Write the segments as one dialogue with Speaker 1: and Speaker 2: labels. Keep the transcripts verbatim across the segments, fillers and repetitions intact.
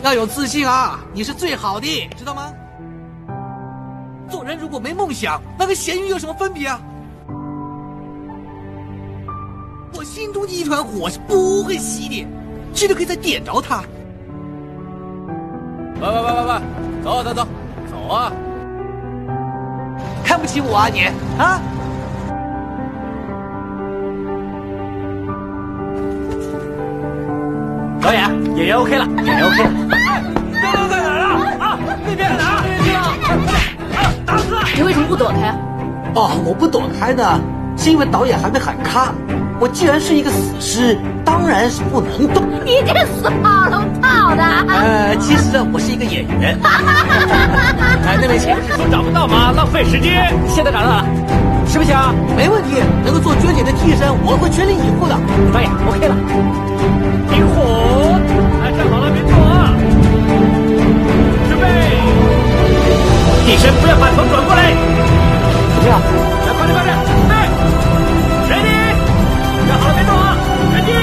Speaker 1: 要有自信啊！你是最好的，知道吗？做人如果没梦想，那跟咸鱼有什么分别啊？我心中的一团火是不会熄的，记得可以再点着它。
Speaker 2: 喂喂喂喂喂，走走走走啊！
Speaker 1: 看不起我啊你啊！
Speaker 3: 导演，演员 OK 了，演员 OK 了。
Speaker 2: 刚刚在哪儿啊？啊，那边在哪儿？那边啊！打死！
Speaker 4: 你为什么不躲开啊？
Speaker 5: 哦，我不躲开呢，是因为导演还没喊卡。我既然是一个死尸，当然是不能动。
Speaker 4: 你这死跑龙套的！
Speaker 5: 呃，其实呢，我是一个演员。
Speaker 3: 哎，那位钱是说找不到吗？浪费时间。现在找到了，行不行？
Speaker 5: 没问题，能够做娟姐的替身，我会全力以赴的。
Speaker 3: 导演 OK 了。点火，哎，站好了，别动啊！准备，替身不要把头转过来。怎么样？来，快点快点，准备 ，ready， 站好了，别动啊 ，ready，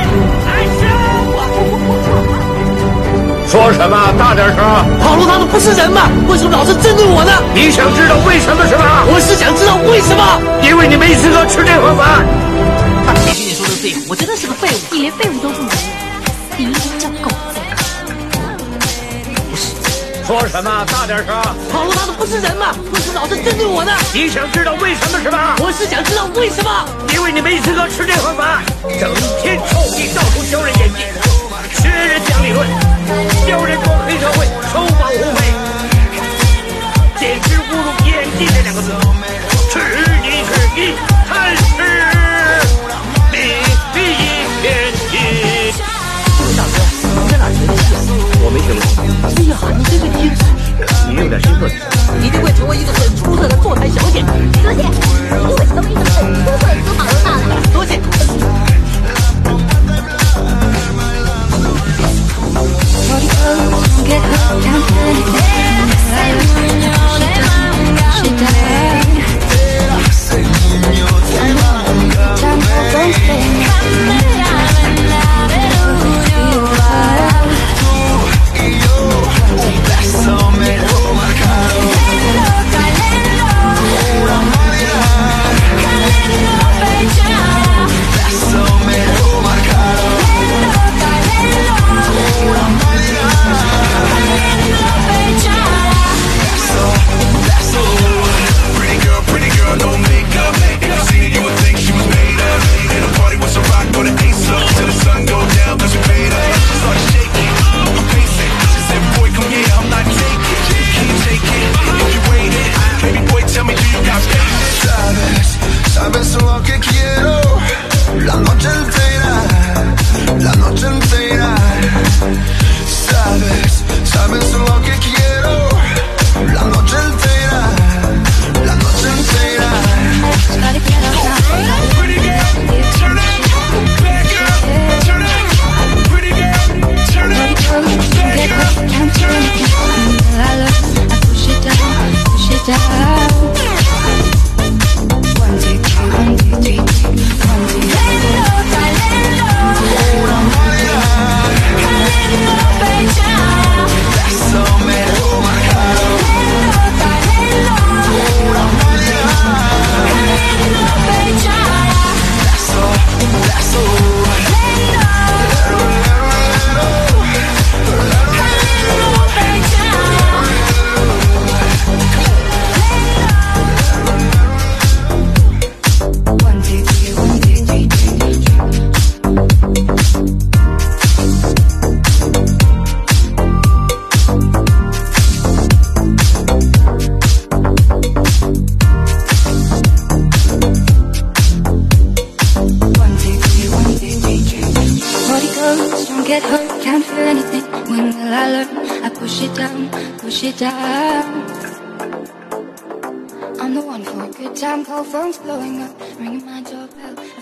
Speaker 3: action！
Speaker 6: 说什么？大点声！
Speaker 5: 跑路他们不是人吗？为什么老是针对我呢？
Speaker 6: 你想知道为什么是吧？
Speaker 5: 我是想知道为什么。
Speaker 6: 因为你没资格吃这盒饭。
Speaker 5: 谢谢你说的对，我真的是个废物。
Speaker 4: 你连废物都不如，第一叫狗贼。
Speaker 5: 不是。
Speaker 6: 说什么？大点声！
Speaker 5: 跑路他们不是人吗？为什么老是针对我呢？
Speaker 6: 你想知道为什么是吧？
Speaker 5: 我是想知道为什么。
Speaker 6: 因为你没资格吃这盒饭，整天臭屁，到处教人演技，学人讲理论，教人装黑社会，收保护费，简直侮辱演技这两个字。吃一吃一，贪吃比比演技。
Speaker 5: 大哥，你在哪学的戏啊？
Speaker 6: 我没学过。
Speaker 5: 哎呀，你真是天才！
Speaker 6: 你有点心特质，
Speaker 5: 一定会成为一个很出色的坐台小姐。
Speaker 4: 多谢，一定会成为一个很出色的死跑龙套的。
Speaker 5: 多谢。
Speaker 7: I'm the one for a good time, call phones blowing up, ringing my doorbell.